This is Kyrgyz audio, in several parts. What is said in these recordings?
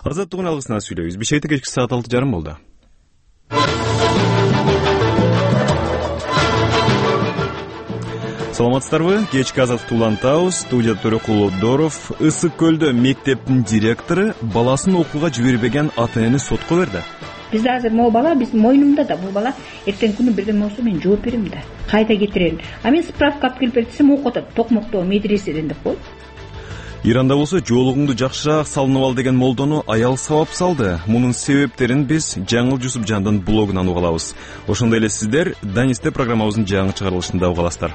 Азаттыгын алгысынан сүйлөйбүз. Бишкекте кечки саат 6:30 болду. Саламатсыздарбы? Кечки Азаттыкты улантабыз. Студияда Төрөкул Обдоров. Ысык көлдө мектептин директору баласын окууга жибербеген ата-энени сотко берди. Бизде азыр могу бала биздин мойнумда да, бул бала эртең күнү бирдеме болсо мен жооп берем да. Кайта кетирелин. А мен справка алып келип берсем окуп атат. Токмокто медреседен деп коет. Иранда болсо жоолугуңду жакшыраак салынып ал деген молдону аял сабап салды. Мунун себептерин биз Жаңыл Жусупжандын блогунан уга алабыз. Ошондой эле сиздер Данисте программабыздын жаңы чыгарылышында уга аласыздар.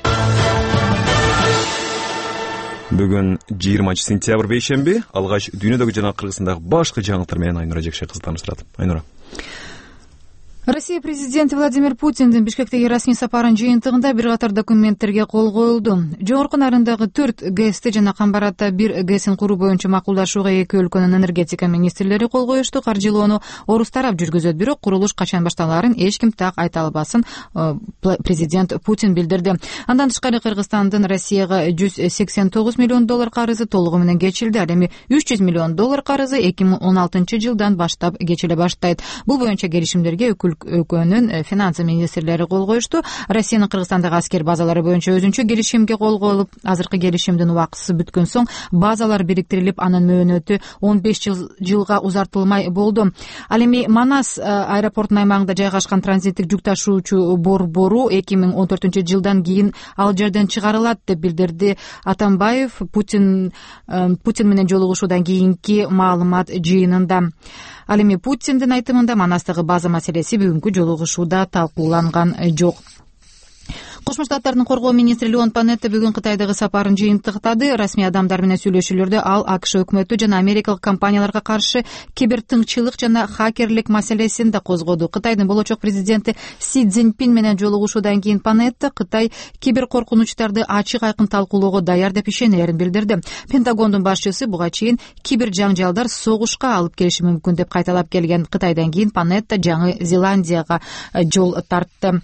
Бүгүн 20 сентябрь бейшемби, алгач дүйнөдөгү жана Кыргызстандагы башкы жаңылыктар менен Айнура Жекше кызы таанышат. Айнура. Россия президенти Владимир Путиндин Бишкектеги расмий сапарынын жыйынтыгында бир катар документтерге кол коюлду. Жогорку нарындагы 4 ГЭСти жана Камбаратта 1 ГЭСин куруу боюнча макулдашууга эки өлкөнүн энергетика министрлери кол коюшту. Каржылоону орус тарап жүргүзөт, бирок курулуш качан башталаарын эч ким так айта албасын президент Путин билдирди. Андан тышкары Кыргызстандын Россияга $189 миллион карызы толугу менен кечилди. Ал эми $300 миллион карызы 2016 жылдан баштап кечиле баштайт. Бул боюнча келишимдерге өлкөнүн финансы министрлери кол коюшту. Россиянын Кыргызстандагы аскер базалары боюнча өзүнчө келишимге кол коюлуп, азыркы келишимдин убактысы бүткөн соң базалар бириктирилип, анын мөөнөтү 15 жылга узартылмай болду. Ал эми Манас аэропортунун аймагында жайгашкан транзиттик жүк ташуучу борбору 2014 жылдан кийин ал жерден чыгарылат деп билдирди Атамбаев Путин менен жолугушуудан кийинки маалымат жыйынында. Ал эми Путиндин айтымында Манастагы база маселеси бүгүнкү жолугушууда талкууланган жок. Кошмо Штаттардын коргоо министри Леон Панетта бүгүн Кытайдагы сапарын жыйынтыктады. Расмий адамдар менен сүйлөшүүлөрдө ал АКШ өкмөтү жана америкалык компанияларга каршы кибертыңчылык жана хакерлик маселесин да козгоду. Кытайдын болочок президенти Си Цзиньпин менен жолугушуудан кийин Панетта Кытай киберкоркунучтарды ачык айкын талкуулоого даяр деп ишенерин билдирди. Пентагондун башчысы буга чейин кибер жаңжалдар согушка алып келиши мүмкүн деп кайталап келген. Кытайдан кийин Панетта Жаңы Зеландияга жол тартты.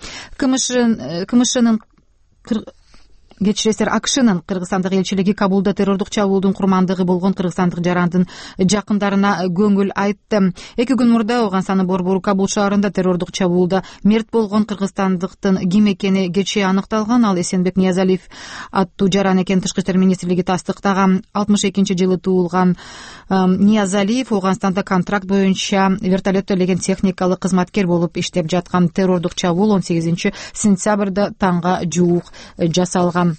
АКШнын Кыргызстандагы элчилиги Кабулда террордук чабуулдун курмандыгы болгон кыргызстандык жарандын жакындарына көңүл айтты. 2 күн мурда Ооганстандын борбору Кабул шаарында террордук чабуулда мерт болгон кыргызстандыктын ким экени кечээ аныкталган. Ал Эсенбек Ниязалиев аттуу жаран экен Тышкы иштер министрлиги тастыктаган. 62-жылы туулган Ниязалиев Ооганстанда контракт боюнча вертолет төлөгөн техникалык кызматкер болуп иштеп жаткан. Террордук чабуул 18 сентябрда таңга жуук жасалган.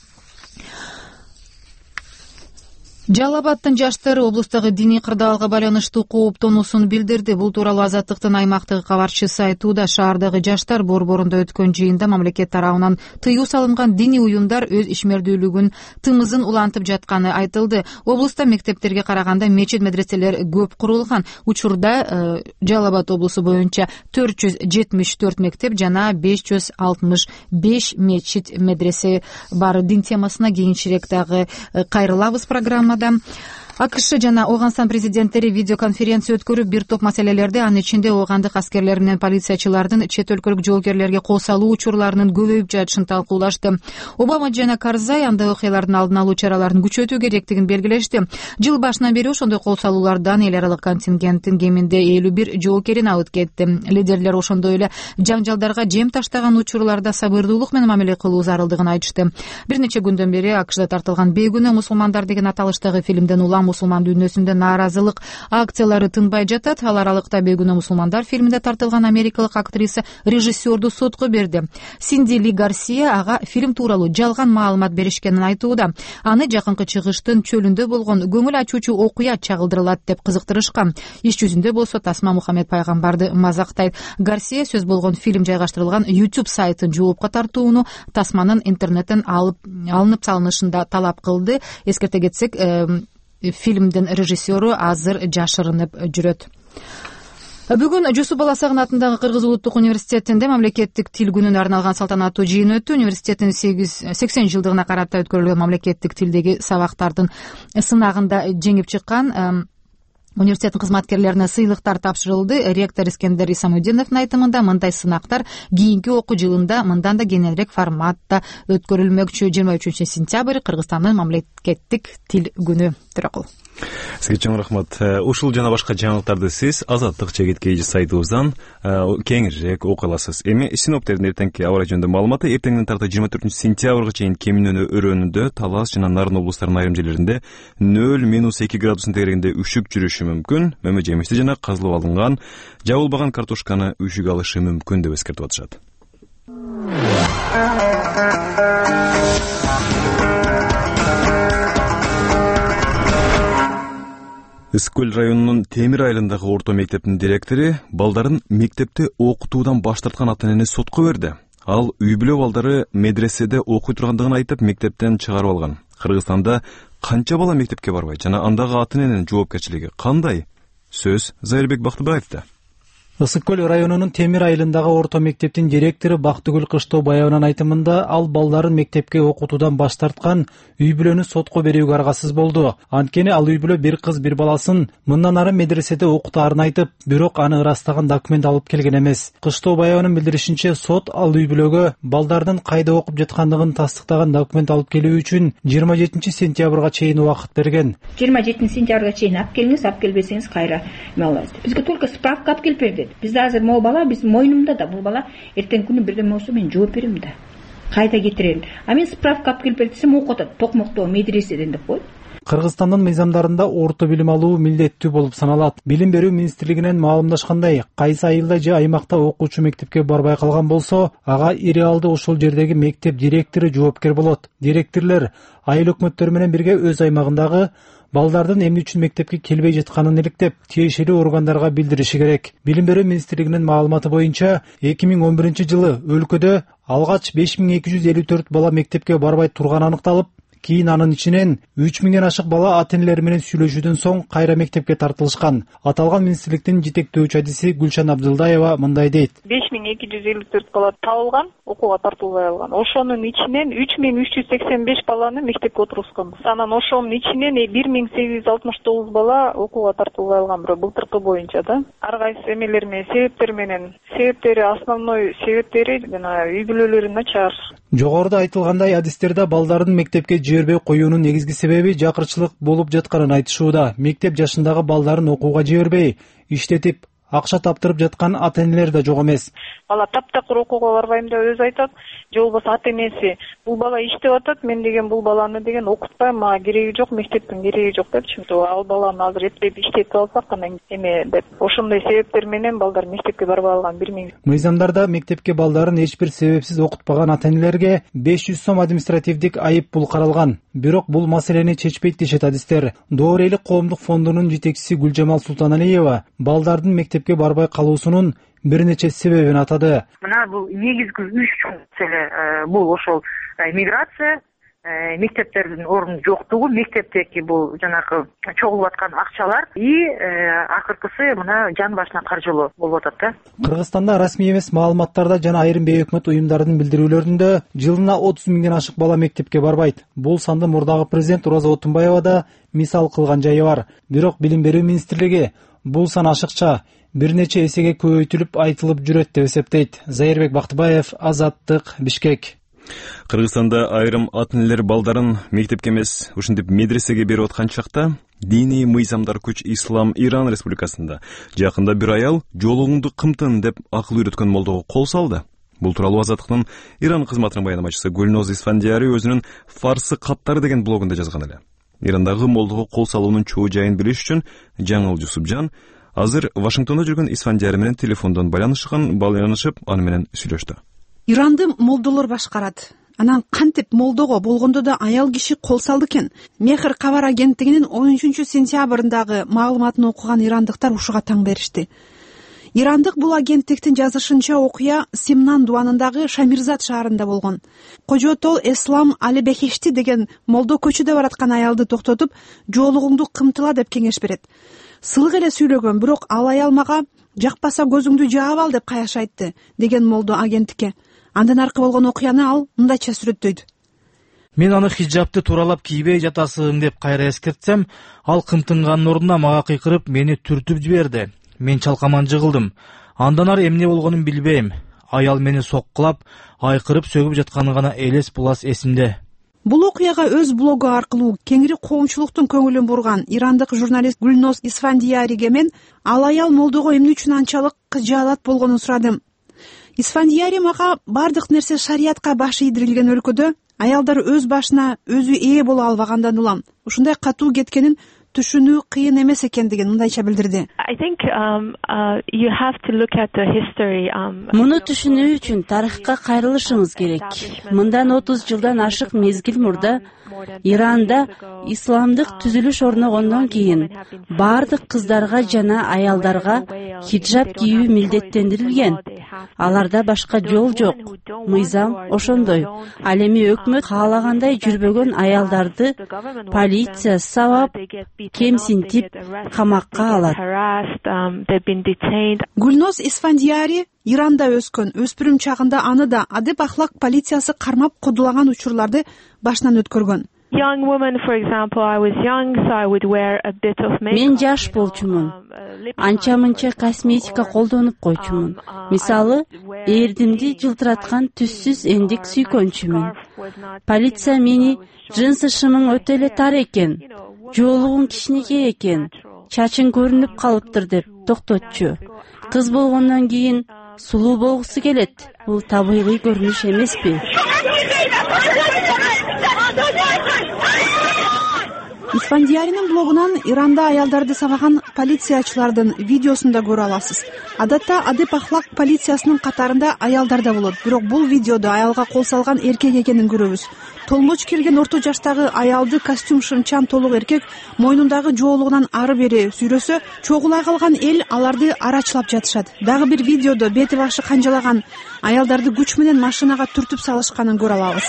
Жалал Абадтын жаштары облустагы диний кырдаалга байланыштуу кооптонуусун билдирди. Бул тууралуу Азаттыктын аймактагы кабарчысы айтууда. Шаардагы жаштар борборунда өткөн жыйында мамлекет тарабынан тыюу салынган диний уюмдар өз ишмердүүлүгүн тымызын улантып жатканы айтылды. Облуста мектептерге караганда мечит медреселер көп курулган. Учурда Жалал Абад облусу боюнча 474 мектеп жана 565 мечит медресе бар. Дин темасына кийинчерээк дагы кайрылабыз программа. АКШ жана Ооганстан президенттери видеоконференция өткөрүп, бир топ маселелерди, анын ичинде оогандык аскерлер менен полициячылардын чет өлкөлүк жоокерлерге кол салуу учурларынын көбөйүп жатышын талкуулашты. Обама жана Карзай андай окуялардын алдын алуу чараларын күчөтүү керектигин белгилешти. Жыл башынан бери ошондой кол салуулардан эл аралык контингенттин кеминде 51 жоокерин алып кетти. Лидерлер ошондой эле жаңжалдарга жем таштаган учурларда сабырдуулук менен мамиле кылуу зарылдыгын айтышты. Бир нече күндөн бери АКШда тартылган «Бейгүнөө мусулмандар» деген аталыштагы фильмден улам мусулман дүйнөсүндө нааразылык акциялары тынбай жатат. Ал аралыкта «Бейгүнөө мусулмандар» фильминде тартылган америкалык актриса режиссерду сотко берди. Синди Ли Гарсия ага фильм тууралуу жалган маалымат беришкенин айтууда. Аны жакынкы чыгыштын чөлүндө болгон көңүл ачуучу окуя чагылдырылат деп кызыктырышкан. Иш жүзүндө болсо Тасма Мухаммед пайгамбарды мазактайт. Гарсия сөз болгон фильм жайгаштырылган YouTube сайтын жоопко тартууну Тасманын интернеттен алынып салынышында талап кылды. Эскерте кетсек, фильмдин режиссеру азыр жашырынып жүрөт. Бүгүн Жусуп Баласагын атындагы Кыргыз улуттук университетинде мамлекеттик тил күнүнө арналган салтанаттуу жыйын өттү. Университеттин 80 жылдыгына карата өткөрүлгөн мамлекеттик тилдеги сабактардын сынагында жеңип чыккан университеттин кызматкерлерине сыйлыктар тапшырылды. Ректор Искендер Исамудиновдун айтымында мындай сынактар кийинки окуу жылында мындан да кеңирээк форматта өткөрүлмөкчү. 23 сентябрь Кыргызстандын мамлекеттик тил күнү. Төрөкул. Сизге чоң рахмат. Ушул жана башка жаңылыктарды сиз Азаттык чегиткейи сайтыбыздан кеңирээк окуй аласыз. Эми синоптиктердин эртеңки аба ырайы жөнүндө маалыматы: эртеңден тарта 24-сентябрга чейин Кеминөнө өрөөнүндө, Талас жана Нарын облустарынын айрым жерлеринде 0-2 градус тегерегинде үшүк жүрүшү мүмкүн. Мөмө жемишти жана казылып алынган жабылбаган картошканы үшүк алышы мүмкүн деп эскертип атышат. Ысык-Көл районунун Темир айылындагы орто мектептин директору балдарын мектепте окутуудан баш тарткан ата-энени сотко берди. Ал үй бүлө балдары медреседе окуй тургандыгын айтып, мектептен чыгарып алган. Кыргызстанда канча бала мектепке барбайт жана андагы ата-эненин жоопкерчилиги кандай? Сөз Зайырбек Бактыбаевда. Ысык-Көл районунун Темир айылындагы орто мектептин директору Бактыгүл Кыштообаеванын айтымында, ал балдарын мектепке окутуудан баш тарткан үй бүлөнү сотко берүүгө аргасыз болду. Анткени ал үй бүлө бир кыз бир баласын мындан ары медреседе окутаарын айтып, бирок аны ырастаган документ алып келген эмес. Кыштообаеванын билдиришинче, сот ал үй бүлөгө балдардын кайда окуп жаткандыгын тастыктаган документ алып келүү үчүн 27 сентябрга чейин убакыт берген. 27 сентябрга чейин алып келиңиз, алып келбесеңиз кайра аласыз. Бизге только справка алып келип берди. Бизде азыр могу бала, биз мойнумда да, бул бала эртең күнү бирдеме болсо мен жооп берем да. Кайда кетирелин. А мен справка алып келип берсем окутат, токмокто медреседен деп коет. Кыргызстандын мыйзамдарында орто билим алуу милдеттүү болуп саналат. Билим берүү министрлигинен маалымдашкандай, кайсы айылда же аймакта окуучу мектепке барбай калган болсо, ага иреалды ошол жердеги мектеп директору жоопкер болот. Директорлор айыл өкмөттөрү менен бирге өз аймагындагы балдардын эмне үчүн мектепке келбей жатканын иликтеп, тиешелүү органдарга билдириши керек. Билим берүү министрлигинин маалыматы боюнча, 2011-жылы өлкөдө алгач 5254 бала мектепке барбай турганы аныкталып, кийин анын ичинен 3000ден ашык бала ата-энелери менен сүйлөшүүдөн соң кайра мектепке тартылышкан. Аталган министрликтин жетектөөчү адиси Гүлшан Абдылдаева мындай дейт. 5254 бала табылган, окууга тартылбай алган. Ошонун ичинен 3385 баланы мектепке отурускан. Анан ошонун ичинен 1869 бала окууга тартылбай алган, бирок былтыркы боюнча да. Ар кайсы эмелер менен себептери основной себептери жана үй бүлөлөрү начар. Жогоруда айтылгандай, адистерде балдардын мектепке жибербей коюунун негизги себеби жакырчылык болуп жатканын айтышууда. Мектеп жашындагы балдарын окууга жибербей, иштетип, акча таптырып жаткан ата-энелер да жок эмес. Бала таптакыр окууга барбайм деп өзү айтат. Же болбосо ата-энеси бул бала иштеп атат, мен деген бул баланы деген окутпайм, мага кереги жок, мектептин кереги жок депчи. Ал баланы азыр эптеп иштетип алсак анан эме деп. Ошондой себептер менен балдар мектепке барбай алган 1000. Мыйзамдарда мектепке балдарын эч бир себепсиз окутпаган ата-энелерге 500 сом административдик айып пул каралган. Бирок бул маселени чечпейт дешет адистер. Доор элик коомдук фондунун жетекчиси Гүлжамал Султаналиева балдардын мектепке барбай калуусунун бир нече себебин атады. Мына бул негизги 3 маселе, бул ошол миграция, мектептердин орнунун жоктугу, мектептеги бул жанагы чогулуп аткан акчалар и акыркысы мына жан башына каржылоо болуп атат да. Кыргызстанда расмий эмес маалыматтарда жана айрым бейөкмөт уюмдардын билдирүүлөрүндө жылына 30 миңден ашык бала мектепке барбайт. Бул санды мурдагы президент Роза Отунбаева да мисал кылган жайы бар. Бирок Билим берүү министрлиги бул сан ашыкча бир нече эсеге көбөйтүлүп айтылып жүрөт деп эсептейт. Зайырбек Бактыбаев, Азаттык, Бишкек. Кыргызстанда айрым ата-энелер балдарын мектепке эмес, ушинтип медресеге берип аткан чакта диний мыйзамдар күч Ислам Иран Республикасында жакында бир аял жолугуңду кымтын деп акыл үйрөткөн молдого кол салды. Бул тууралуу Азаттыктын Иран кызматынын баянамачысы Гүлноз Исфандияри өзүнүн Фарсы каттары деген блогунда жазган эле. Ирандагы молдого кол салуунун чоо жайын билиш үчүн Жаңыл Жусупжан азыр Вашингтондо жүргөн Исфандияри менен телефондон байланышып, аны менен сүйлөштү. Иранды молдолор башкарат. Анан кантип молдого болгондо да аял киши кол салды экен. Мехр кабар агенттигинин 13 сентябрындагы маалыматын окуган ирандыктар ушуга таң беришти. Ирандык бул агенттиктин жазышынча окуя Симнан дуанындагы Шамирзат шаарында болгон. Кожотол Эслам Али Бехешти деген молдо көчүдө бараткан аялды токтотуп, жоолугуңду кымтыла деп кеңеш берет. Сылык эле сүйлөгөн, бирок ал аял мага жакпаса көзүңдү жаап ал деп каяш айтты деген молдо агенттикке. Андан аркы болгон окуяны ал мындайча сүрөттөйдү. Мен аны хиджабты тууралап кийбей жатасың деп кайра эскертсем, ал кымтынганын ордуна мага кыйкырып мени түртүп жиберди. Мен чалкаман жыгылдым. Андан ары эмне болгонун билбейм. Аял мени соккулап, айкырып сөгүп жатканы гана элес булас эсимде. бул окуяга өз блогу аркылуу кеңири коомчулуктун көңүлүн бурган ирандык журналист Гүлноз Исфандияриге мен ал аял молдого эмне үчүн анчалык кыжаалат болгонун сурадым. Исфандияри мага бардык нерсе шариятка баш ийдирилген өлкөдө аялдар өз башына өзү ээ боло албагандан улам ушундай катуу кеткенин түшүнүү кыйын эмес экендигин мындайча билдирди. Муну түшүнүү үчүн тарыхка кайрылышыңыз керек. Мындан 30 жылдан ашык мезгил мурда Иранда исламдык түзүлүш орногондон кийин бардык кыздарга жана аялдарга хиджаб кийүү милдеттендирилген. Аларда башка жол жок. Мыйзам ошондой. Ал эми өкмөт каалагандай жүрбөгөн аялдарды полиция сабап, кемсинтип камакка алат. Гүлноз Исфандияри Иранда өскөн, өспүрүм чагында аны да адеп ахлак полициясы кармап кодулаган учурларды башынан өткөргөн. Мен жаш болчумун. Анча-мынча косметика колдонуп койчумун. Мисалы, эрдимди жылтыраткан түссүз эндик сүйкөнчүмүн. Полиция мени джинсы шымың өтө эле тар экен, жоолугуң кичинекей экен, чачың көрүнүп калыптыр деп токтотчу. Кыз болгондон кийин сулуу болгусу келет. Бул табигый көрүнүш эмеспи? Исфандияринин блогунан Иранда аялдарды сабаган полициячылардын видеосун да көрө аласыз. Адатта адеп ахлак полициясынын катарында аялдар да болот, бирок бул видеодо аялга кол салган эркек экенин көрөбүз. Толмоч келген орто жаштагы аялды костюм шымчан толук эркек мойнундагы жоолугунан ары бери сүйрөсө, чогулай калган эл аларды арачылап жатышат. Дагы бир видеодо бети башы канжалаган аялдарды күч менен машинага түртүп салышканын көрө алабыз.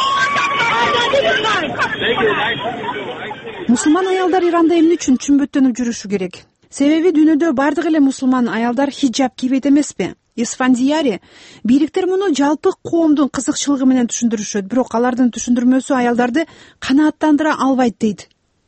Мусулман аялдар Иранда эмне үчүн чүмбөттөнүп жүрүшү керек? Себеби дүйнөдө бардык эле мусулман аялдар хиджаб кийбейт эмеспи? Исфандияри бийликтер муну жалпы коомдун кызыкчылыгы менен түшүндүрүшөт, бирок алардын түшүндүрмөсү аялдарды канааттандыра албайт дейт.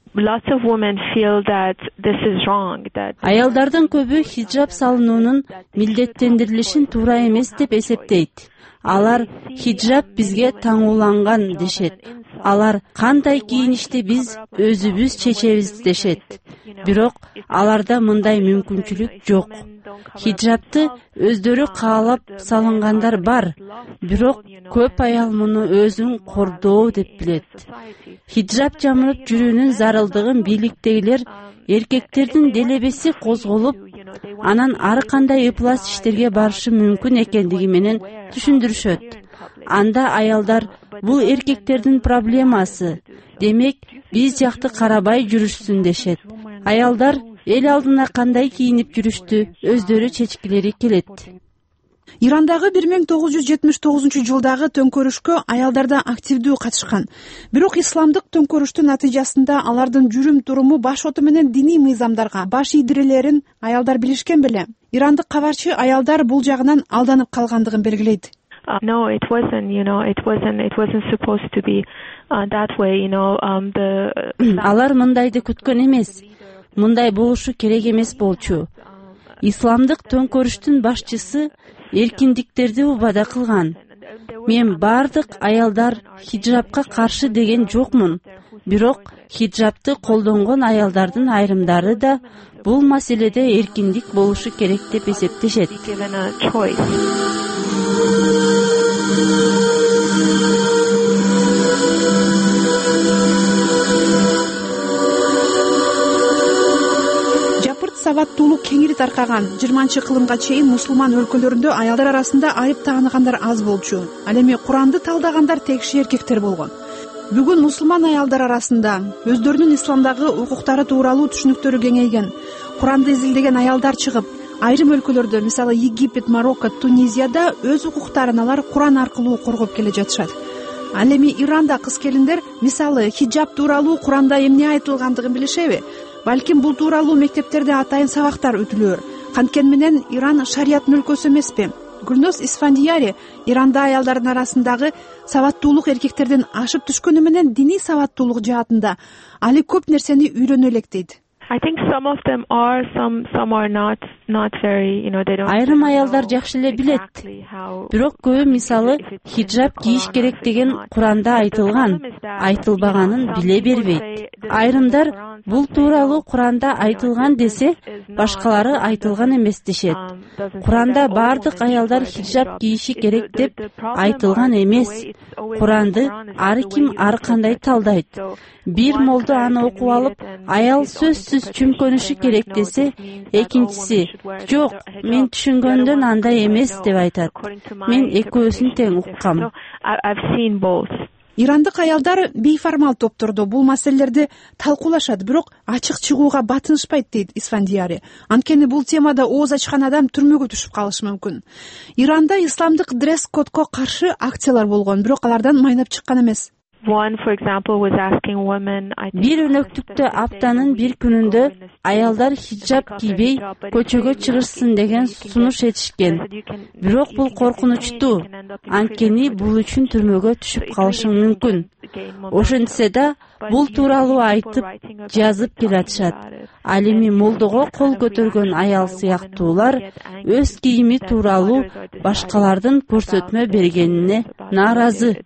Аялдардын көбү хиджаб салынуунун милдеттендирилишин туура эмес деп эсептейт. Алар хиджаб бизге таңууланган дешет. Алар кандай кийиништи биз өзүбүз чечебиз дешет. Бирок аларда мындай мүмкүнчүлүк жок. Хиджабты өздөрү каалап салынгандар бар, бирок көп аял муну өзүн кордоо деп билет. Хиджаб жамылып жүрүүнүн зарылдыгын бийликтегилер эркектердин делебеси козголуп, анан ары кандай ыплас иштерге барышы мүмкүн экендиги менен түшүндүрүшөт. Анда аялдар бул эркектердин проблемасы, демек биз жакты карабай жүрүшсүн дешет. Аялдар эл алдына кандай кийинип жүрүштү өздөрү чечкилери келет. Ирандагы 1979 жылдагы төңкөрүшкө аялдар да активдүү катышкан. Бирок исламдык төңкөрүштүн натыйжасында алардын жүрүм туруму башоту менен диний мыйзамдарга баш ийдирилерин аялдар билишкен беле. Ирандык кабарчы аялдар бул жагынан алданып калгандыгын белгилейт. No, it wasn't. It wasn't supposed to be that way. Алар мындайды күткөн эмес. Мындай болушу керек эмес болчу. Исламдык төңкөрүштүн башчысы эркиндиктерди убада кылган. Мен бардык аялдар хиджабка каршы деген жокмун. Бирок хиджабты колдонгон аялдардын айрымдары да бул маселеде эркиндик болушу керек деп эсептешет. Жапырт сабаттуулук кеңири таркаган 20-кылымга чейин мусулман өлкөлөрүндө аялдар арасында айып тааныгандар аз болчу. Ал эми Куранды талдагандар текши эркектер болгон. Бүгүн мусулман аялдар арасында өздөрүнүн исламдагы укуктары тууралуу түшүнүктөрү кеңейген. Куранды изилдеген аялдар чыгып, айрым өлкөлөрдө, мисалы Египет, Марокко, Тунизияда өз укуктарын алар Куран аркылуу коргоп келе жатышат. Ал эми Иранда кыз-келиндер, мисалы, хиджаб тууралуу Куранда эмне айтылгандыгын билишеби? Балким бул тууралуу мектептерде атайын сабактар өтүлөөр. Канткени менен Иран шарияттын өлкөсү эмеспи? Гүлноз Исфандияри Иранда аялдардын арасындагы сабаттуулук эркектерден ашып түшкөнү менен диний сабаттуулук жаатында али көп нерсени үйрөнө элек дейт. Айрым аялдар жакшы эле билет, бирок көбү мисалы хиджаб кийиш керек деген Куранда айтылган, айтылбаганын биле бербейт. Айрымдар бул тууралуу Куранда айтылган десе, башкалары айтылган эмес дешет. Куранда бардык аялдар хиджаб кийиши керек деп айтылган эмес. Куранды ар ким ар кандай талдайт. Бир молдо аны окуп алып, аял сөзсүз чүмкөнүшү керек десе, экинчиси жок, мен түшүнгөндөн андай эмес деп айтат. Мен экөөсүн тең уккам. Ирандык аялдар бейформал топтордо бул маселелерди талкуулашат, бирок ачык чыгууга батынышпайт дейт Исфандияри. Анткени бул темада ооз ачкан адам түрмөгө түшүп калышы мүмкүн. Иранда исламдык дресс-кодко каршы акциялар болгон, бирок алардан майнап чыккан эмес. Бир өнөктүктө аптанын бир күнүндө аялдар хиджаб кийбей көчөгө чыгышсын деген сунуш этишкен. Бирок бул коркунучтуу, анткени бул үчүн түрмөгө түшүп калышың мүмкүн. Ошентсе да бул тууралуу айтып, жазып келатышат. Ал эми молдого кол көтөргөн аял сыяктуулар өз кийими тууралуу башкалардын көрсөтмө бергенине нааразы.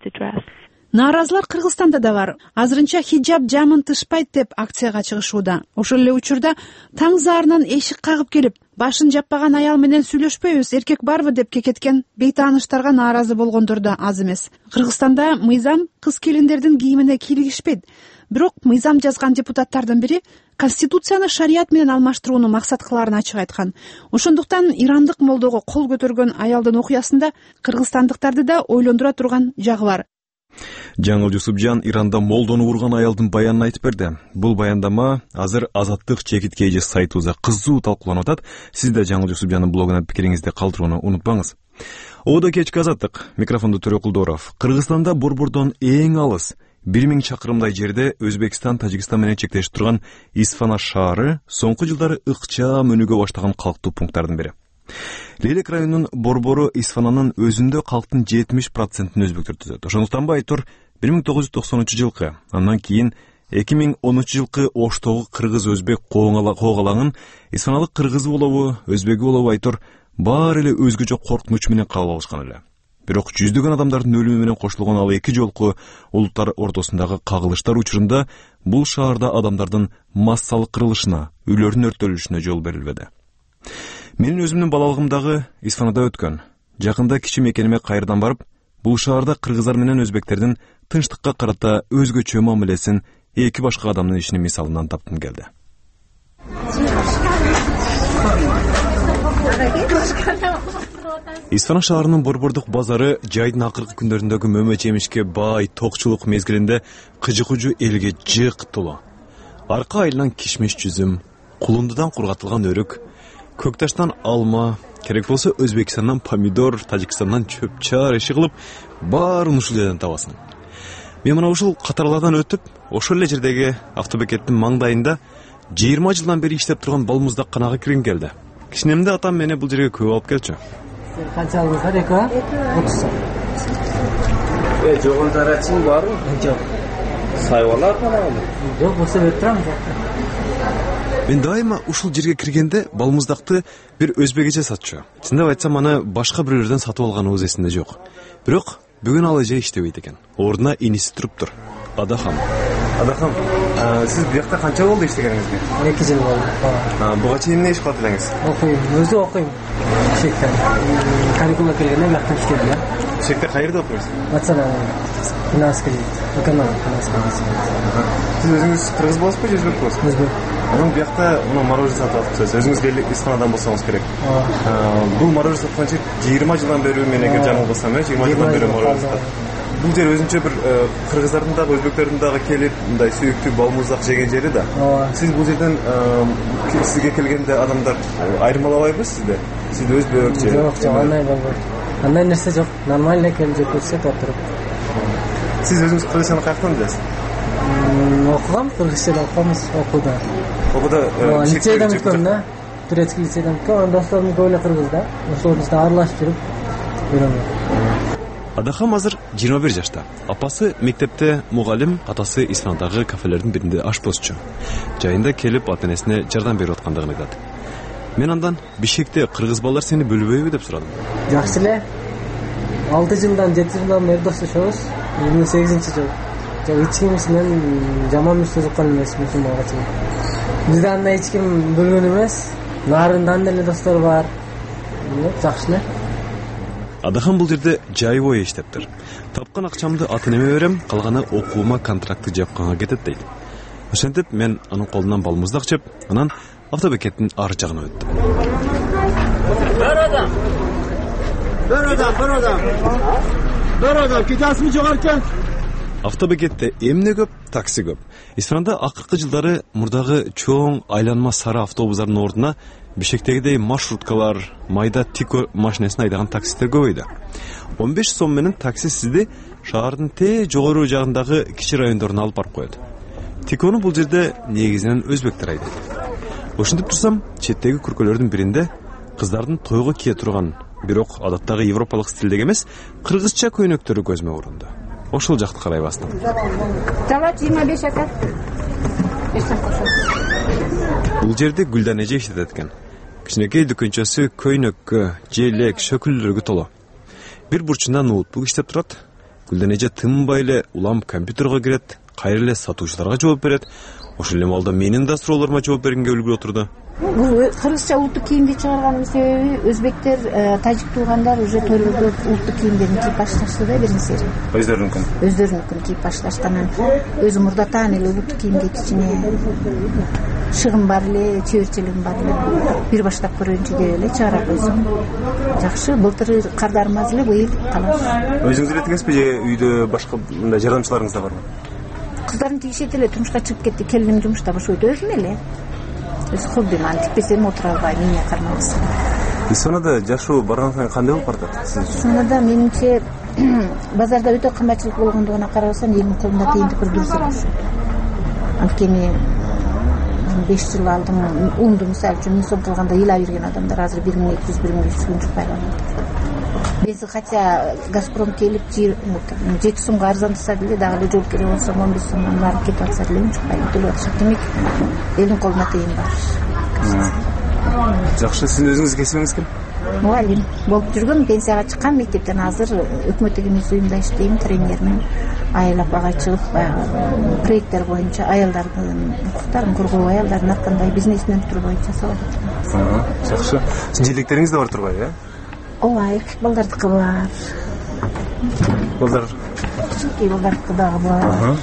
Нааразылар Кыргызстанда да бар. Азырынча хиджаб жамын тышпайт деп акцияга чыгышууда. Ошол эле учурда таң заарынан эшик кагып келип, башын жаппаган аял менен сүйлөшпөйбүз, эркек барбы деп кекеткен бейтааныштарга нааразы болгондор да аз эмес. Кыргызстанда мыйзам кыз келиндердин кийимине кийлигишпейт. Бирок мыйзам жазган депутаттардын бири Конституцияны шарият менен алмаштырууну максат кылаарын ачык айткан. Ошондуктан ирандык молдого кол көтөргөн аялдын окуясында кыргызстандыктарды да ойлондура турган жагы бар. Жаңыл Жусупжан Иранда молдону урган аялдын баянын айтып берди. Бул баяндама азыр Азаттык чекит KG сайтыбызда кызуу талкууланып атат. Сиз да Жаңыл Жусупжандын блогуна пикириңизди калтырууну унутпаңыз. Ода кечки Азаттык, микрофондо Төрө Кулдоров. Кыргызстанда борбордон эң алыс 1000 чакырымдай жерде Өзбекстан, Тажикстан менен чектешип турган Исфана шаары соңку жылдары ыкчам өнүгө баштаган калктуу пункттардын бири. Лелек районунун борбору Исфананын өзүндө калктын 70%-ын өзбектер түзөт. Ошондуктан Байтур 1990-жылкы, андан кийин 2010-жылкы Оштогу кыргыз-өзбек когалаңын Исфаналык кыргызы болобу, өзбеги болобу Байтур баары эле өзгөчө коркунуч менен кабыл алышкан эле. Бирок жүздөгөн адамдардын өлүмү менен кошулган ал эки жолку улуттар ортосундагы кагылыштар учурунда бул шаарда адамдардын массалык кырылышына, үйлөрдүн өрттөлүшүнө жол берилбеди. Менин өзүмдүн балалыгымдагы Исфанада өткөн. Жакында кичи мекениме кайрадан барып, бул шаарда кыргыздар менен өзбектердин тынчтыкка карата өзгөчө мамилесин эки башка адамдын ишинин мисалынан таптым келди. Исфана шаарынын борбордук базары жайдын акыркы күндөрүндөгү мөмө жемишке бай токчулук мезгилинде кыжы-кужу элге жык толу. Арка айылынан кишмиш жүзүм, кулундудан кургатылган өрүк, көкташтан алма, керек болсо Өзбекстандан помидор, Тажикстандан чөп-чар иши кылып, баарын ушул жерден табасың. Мен мына ушул катарлардан өтүп, ошол эле жердеги автобекеттин маңдайында 20 жылдан бери иштеп турган балмуздакканага киргим келди. Кичинемде атам мени бул жерге көп алып келчү. Канча алдыңыздар? 30 сом. Жогонтарачин барбы? Жок. Сайвалар барбы? Жок, болсо берип турам. Мен дайыма ушул жерге киргенде балмуздакты бир өзбекче сатчу. Чындап айтсам, аны башка биреулерден сатып алганыбыз эсимде жок. Бирок бүгүн ал эже иштебейт экен. Ордуна иниси туруптур. Адахам. Адахам, сиз биякта канча болду иштегениңизге? 2 жыл болду. Буга чейин эмне иш кылат элеңиз? Окуйм, өзү окуйм. Шекте. Каникулга келгенде биякта иштедим, я. Шекте кайерде окуйсуз? Батсана. Финанскый, экономика. Сиз өзүңүз кыргыз болосузбу, же өзбек болосузбу? Өзбек. Анан биякта мына мороженое сатып атыпсыз. Өзүңүз Исфанадан болсоңуз керек. Бул мороженое сатканча 20 жылдан бери мен эгер жаңыл болсам, 20 жылдан бери мороженое сатып. Бул жер өзүнчө бир кыргыздардын дагы өзбектердин дагы келип мындай сүйүктүү балмуздак жеген жери да. Сиз бул жерден сизге келгенде адамдар айырмалабайбы сизди? Сиз өзбек же? Жок, андай болбойт. Андай нерсе жок. Нормально келип жеп көрсөт отуруп. Сиз өзүңүз кыргызчаны каяктан билесиз? Окугам, кыргызча окумуз, окууда. Окууда лицейден бүткөм да. Турецкий лицейден бүткөм. Досторум көп эле кыргыз да. Ошолордун аралашып жүрүп үйрөнгөм. Адахам азыр 21 жашта. Апасы мектепте мугалим, атасы Исфандагы кафелердин биринде ашпозчу. Жайында келип ата-энесине жардам берип аткандыгын айтат. Мен андан Бишкекте кыргыз балдар сени бөлбөйбү деп сурадым. Жакшы эле. 6 жылдан 7 жылдан бери достошобуз. 28-жыл. Эч ким менен жаман мүнөздө жоккон эмесмин ушунга чейин. Бизде андай эч ким бөлгөн эмес. Нарындан деле достор бар. Жакшы эле. Адахам бул жерде жай бою иштептир. Тапкан акчамды ата-энеме берем, калганы окуума контрактты жапканга кетет дейт. Ошентип мен анын колунан балмуздак жеп, анан автобекеттин ар жагына өттүм. Бер адам, кетасыңбы жогорку? Автобекетте эмне көп, такси көп. Исфанда акыркы жылдары мурдагы чоң айланма сары автобустардын ордуна Бишкектегидей маршруткалар, майда тико машинесин айдаган таксистер көбөйдү. 15 сом менен такси сизди шаардын жогору жагындагы кичи райондоруна алып барып коет. Тикону бул жерде негизинен өзбектер айдайт. Ошентип турсам, четтеги күркөлөрдүн биринде кыздардын тойго кие турган, бирок адаттагы европалык стилдеги эмес, кыргызча көйнөктөрү көзмө урунду. Ошол жакты карай бастым. Салат 25 ака. Бул жерде Гүлдан эже иштетет экен. Кичинекей дүкөнчөсү көйнөккө, желек, шөкүлдөргө толо. Бир бурчунда ноутбук иштеп турат. Гүлдан эже тынбай эле улам компьютерге кирет, кайра эле сатуучуларга жооп берет. Ошол эле маалда менин да суроолорума жооп бергенге үлгүрүп отурду. Бул кыргызча улуттук кийимди чыгарганын себеби өзбектер, тажик туугандар уже тойлордо улуттук кийимдерин кийип башташты да биринчи. Өздөрүнүкүн кийип башташкан. Өзү мурдатан эле улуттук кийимге кичине шыгым бар эле, чеберчилигим бар эле. Бир баштап көрөйүнчү деп эле чыгара койсом. Жакшы, былтыр кардармаз эле, быйыл калат. Өзүңүз элетиңизби же үйдө башка мындай жардамчыларыңыз да барбы? Кыздардын тигишет эле, турмушка чыгып кетти, келиним жумушта бошойт, өзүм эле. Өз хоббим, аны тикпесем отура албайм, эмне кармабыз. Исфанада жашоо барган сайын кандай болуп баратат сиз үчүн? Исфанада менимче базарда өтө кымбатчылык болгондугуна карабастан элдин колунда тыйынды бир дурус эмес. Анткени 5 жыл алдым унду мисалы үчүн 1000 сом кылганда ыйла берген адамдар азыр 1200-1300 сом чукпай калат. Бези хотя Газпром келип 7 сомго арзандаса деле дагы эле жол керек болсо 15 сомдон барып кетип атса деле чукпай төлөп атышат. Демек элдин колунда тыйын бар. Жакшы, сиздин өзүңүздүн кесибиңиз ким? Мугалим болуп жүргөм, пенсияга чыккан, мектептен азыр өкмөттүк эмес уюмда иштейм, тренермин. Айыл апага чыгып, проекттер боюнча аялдардын укуктарын коргоо, аялдардын ар кандай бизнесинен турбай жасап атат. Жакшы. Сиздин желектериңиз да бар турбайбы, э? Ооба, эркек балдардыкы бар. Балдар кичинекей балдардыкы дагы бар.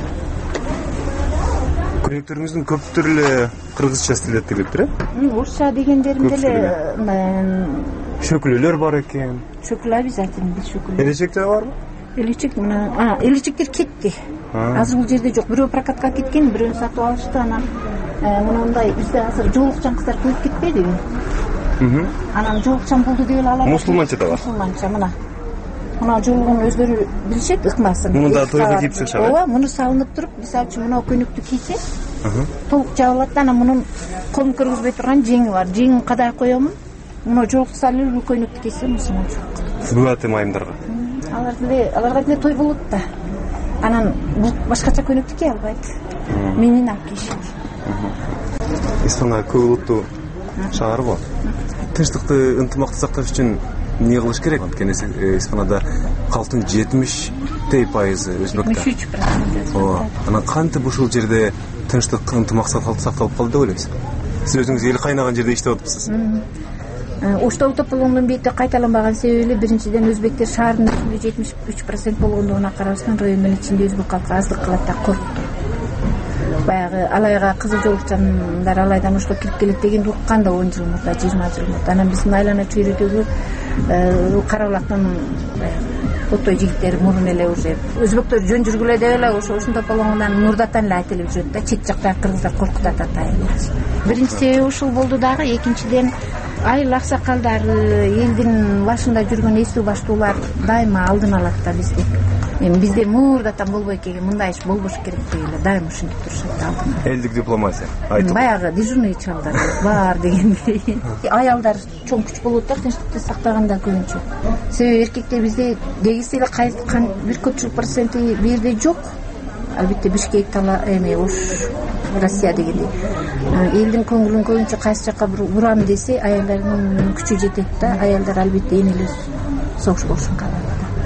Көйнөктөрүңүздүн көптүр эле кыргызча стилде тигилиптир, э? Орусча дегендерим деле шөкүлөлөр бар экен. Шөкүл обязательно, биз шөкүл. Элечек да барбы? Элечек мына, элечектер кетти. Азыр бул жерде жок. Бирөө прокатка кеткен, бирөө сатып алышты, анан мындай бизде азыр жоолукчан кыздар көп кетпедиби? Анан жоолукчан болду деп эле алат. Мусулманча да бар. Мусулманча мына жоолугун өздөрү билишет, ыкмасын. Муну да тойго кийип чыгышат. Ооба, муну салынып туруп, мисалы үчүн мына көйнөктү кийсе, толук жабылат да, анан мунун колун көргөзбөй турган жеңи бар. Жеңин кадай коемун. Мына жоолукту салып, бул көйнөктү кийсе мусулман жок. Быват майымдарга. Аларга деле той болот да. Анан бул башкача көйнөктү кие албайт. Менин алып кийишет. Исфана көп улуттуу шаар го. Тынчтыкты, ынтымакты сакташ үчүн эмне кылыш керек? Анткени Исфанада калктын 70% өзбектер. 73%. Ооба. Анан кантип ушул жерде тынчтык, ынтымак сакталып калды деп ойлойсуз? Сиз өзүңүз эл кайнаган жерде иштеп атыпсыз. Ошто тополоңдун бейти кайталанбаган себеби биринчиден өзбектер шаардын ичинде 73% болгондугуна карабастан райондун ичинде өзбек калкы аздык кылат да коркту. Баягы Алайга кызыл жоолукчандар Алайдан ошко кирип келет дегенди уккан да 10 жыл мурда, 20 жыл мурда. Анан биздин айлана чөйрөдөгү Карабулактын оттой жигиттери мурун эле уже өзбектөр жөн жүргүлө деп эле ошондо тополоңунан мурдатан эле айтылып жүрөт да, чет жактагы кыргыздар коркуп атат айыл. Биринчи себеби ушул болду дагы, экинчиден айыл аксакалдары, элдин башында жүргөн эстүү баштуулар дайыма алдын алат да бизди. Эми бизде мурдатан болбой экен, мындай иш болбош керек деп эле дайым ушинтип турушат алдына. Элдик дипломатия айтып. Баягы дежурный чалдар бар дегендей. Аялдар чоң күч болуп атат, тынчтыкты сактаганда көбүнчө. Себеби эркектер бизде дегиси эле кайткан бир көпчүлүк проценти бу жерде жок. Албетте Бишкек, Ош, Россия дегендей. Элдин көңүлүн көбүнчө кайсы жакка бурам десе, аялдардын күчү жетет да, аялдар албетте эң эле согуш болушун каалайт.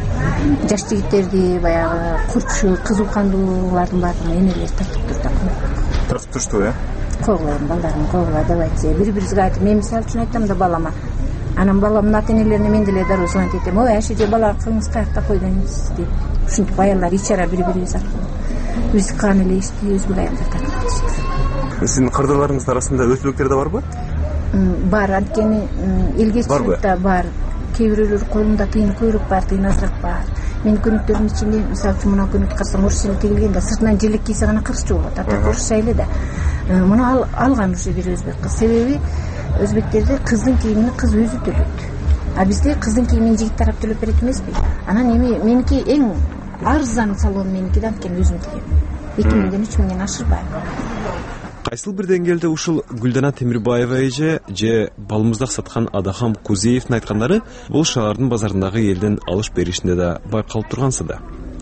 Жаш жигиттерди баягы курчу, кызыл кандуулардын баардыгын эң эле тартып турат. Тартып турушту, Коглойм, балдарым когла, давайте. Бири-бирибизге айтып, мен мисалы үчүн айтам да балама. Анан баламдын ата-энелерине мен деле дароо звонить этем. Ой, Айшеже бала кылыңыз каякта койдуңуз деп. Ушинтип аялдар ичара бири-бирибиз аркылуу биз кан эле иштейбиз, бул аялдар тартып. Сиздин кардарларыңыздын арасында өзбектер да барбы? Бар, анткени элгечиликте бар. Кээ бирөөлөр колунда тыйын көбүрөөк бар, тыйын азыраак бар. Менин көнүктөрүмдүн ичинде мисалы үчүн мына көнүк карасаң орус эле тигилген да, сыртынан желек кийсе гана кырсчу болот. Ата орусча эле да. Муну алган уже бир өзбек кыз. Себеби өзбектерде кыздын кийимин кыз өзү төлөйт. А бизде кыздын кийимин жигит тарап төлөп берет эмеспи? Анан эми меники эң арзан салон меники да, анткени өзүм тигем. 2000ден 3000ден ашырбайм. Кайсыл бир деңгээлде ушул Гүлдана Темирбаева эже же балмуздак саткан Адахам Кузеевдин айткандары бул шаардын базарындагы элдин алыш беришинде да байкалып тургансы да.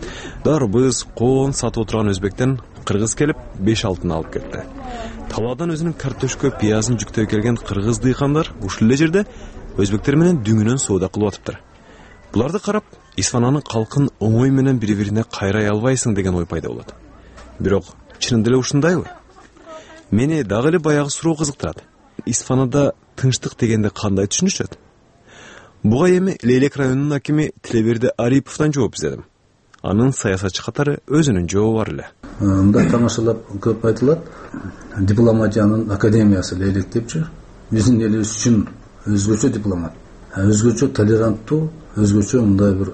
Дарбыз, коон сатып отурган өзбектен кыргыз келип 5 алтын алып кетти. Талаадан өзүнүн картошка, пиязын жүктөп келген кыргыз дыйкандар ушул эле жерде өзбектер менен дүңүнөн соода кылып атыптыр. Буларды карап, Исфананын калкын оңой менен бири-бирине кайрай албайсың деген ой пайда болот. Бирок чынында эле ушундайбы? Мени дагы эле баягы суроо кызыктырат. Исфанада тынчтык дегенди кандай түшүнүшөт? Буга эми Лейлек районунун акими Тилеберди Ариповдон жооп издедим. Анын саясатчы катары өзүнүн жообу бар эле. Мындай тамашалап көп айтылат. Дипломатиянын академиясы Лейлек депчи. Биздин элибиз үчүн өзгөчө дипломат. Өзгөчө толеранттуу, өзгөчө мындай бир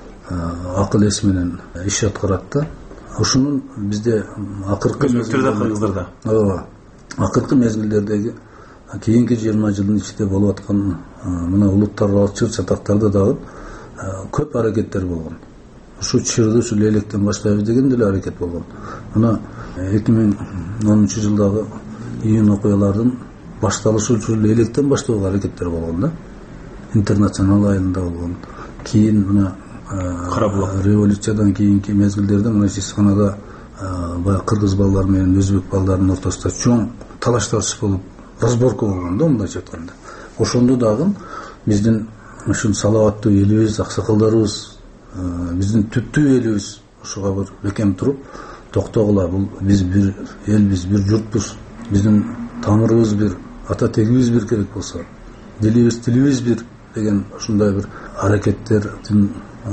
акыл эс менен иш аткарат да. Ушунун бизде акыркы кыргыздарда. Ооба. Акыркы мезгилдердеги кийинки 20 жылдын ичинде болуп аткан мына улуттар аралык чыр чатактарда дагы көп аракеттер болгон. Ушу чырды ушу Лейлектен баштайбыз деген деле аракет болгон. Мына 2010 жылдагы июнь окуялардын башталышы ушу Лейлектен баштоого аракеттер болгон да. Интернационал айылында болгон. Кийин мына революциядан кийинки мезгилдерде мына Исфанада баягы кыргыз балдары менен өзбек балдарынын ортосунда чоң талаш тартыш болуп, разборка болгон да, мындайча айтканда. Ошондо дагы биздин ушул салаваттуу элибиз, аксакалдарыбыз, биздин түптүү элибиз ушуга бир бекем туруп, токтогула, бул биз бир элбиз, бир журтпуз, биздин тамырыбыз бир, ата тегибиз бир керек болсо, тилибиз бир деген ушундай бир аракеттердин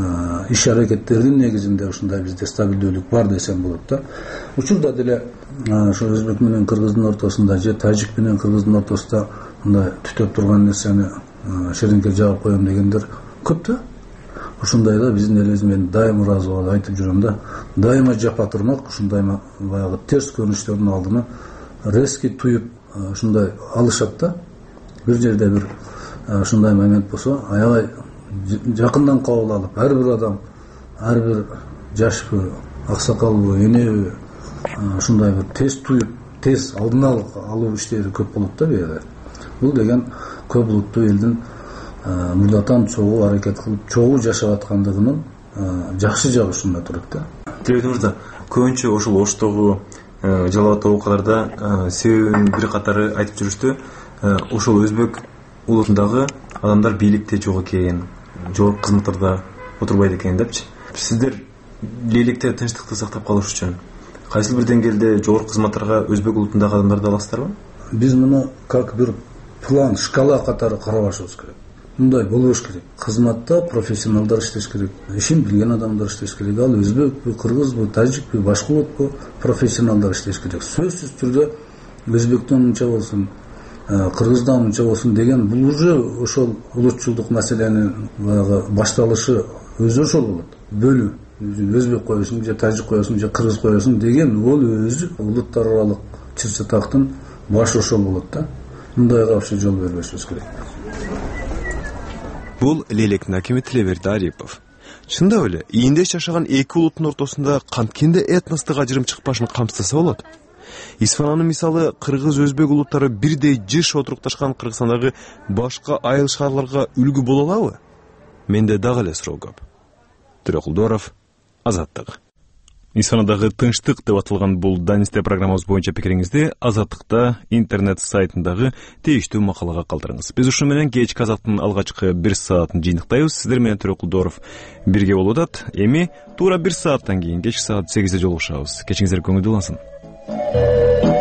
иш аракеттердин негизинде ушундай бизде стабилдүүлүк бар десем болот да. Учурда деле ошо өзбек менен кыргыздын ортосунда же тажик менен кыргыздын ортосунда мындай түтөп турган нерсени шереңке жаап коем дегендер көп да. Ушундайда биздин элибиз мен дайыма ыраазы болуп айтып жүрөм да. Дайыма жапа турмак, ушундай баягы терс көрүнүштөрдүн алдына резкий туюп ушундай алышат да. Бир жерде бир ушундай момент болсо, аябай жакындан кабыл алып, ар бир адам, ар бир жашпы, аксакалбы, энеби ушундай бир тез туюп, тез алдын алуу иштери көп болот да бу. Бул деген көп улуттуу элдин мурдатан чогуу аракет кылып, чогуу жашап аткандыгынын жакшы жагы ушунда турат да. Тилеберди мырза, көбүнчө ошол Оштогу, Жалал-Абадта окуяларда себебин бир катары айтып жүрүштү. Ошол өзбек улутундагы адамдар бийликте жок экен, жогорку кызматтарда отурбайт экен депчи. Сиздер Лейлекте тынчтыкты сактап калыш үчүн кайсыл бир деңгээлде жогорку кызматтарга өзбек улутундагы адамдарды аласыздарбы? Биз муну как бир план, шкала катары карабашыбыз керек. Мындай болбош керек. Кызматта профессионалдар иштеш керек, ишин билген адамдар иштеш керек. Ал өзбекпи, кыргызбы, тажикпи, башка улутпу профессионалдар иштеш керек. Сөзсүз түрдө өзбектен мынча болсун, кыргыздан мынча болсун деген бул уже ошол улутчулдук маселенин башталышы өзү ошол болот. Бөлүү, өзбек коесуң же тажик коесуң же кыргыз коесуң деген ол өзү улуттар аралык чыр-чатактын башы ошол болот да. Мындайга вообще жол бербешибиз керек. Бул Лейлектин акими Тилеберди Арипов. чындап эле ийиндеш жашаган эки улуттун ортосунда канткенде этностук ажырым чыкпашын камсыздаса болот. Исфананын мисалы кыргыз өзбек улуттары бирдей жыш отурукташкан Кыргызстандагы башка айыл шаарларга үлгү боло алабы? Менде дагы эле суроо көп. Төрөкулдоров, Азаттык. Исфанадагы тынчтык деп аталган бул Данисте программабыз боюнча пикириңизди Азаттыкта интернет сайтындагы тийиштүү макалага калтырыңыз. Биз ушу менен кечки Азаттын алгачкы 1 саатын жыйынтыктайбыз. Сиздер менен Төрөкулдоров бирге болуп атат. Эми туура 1 сааттан кийин кечки саат 8де жолугушабыз. Кечиңиздер көңүлдүү болсун.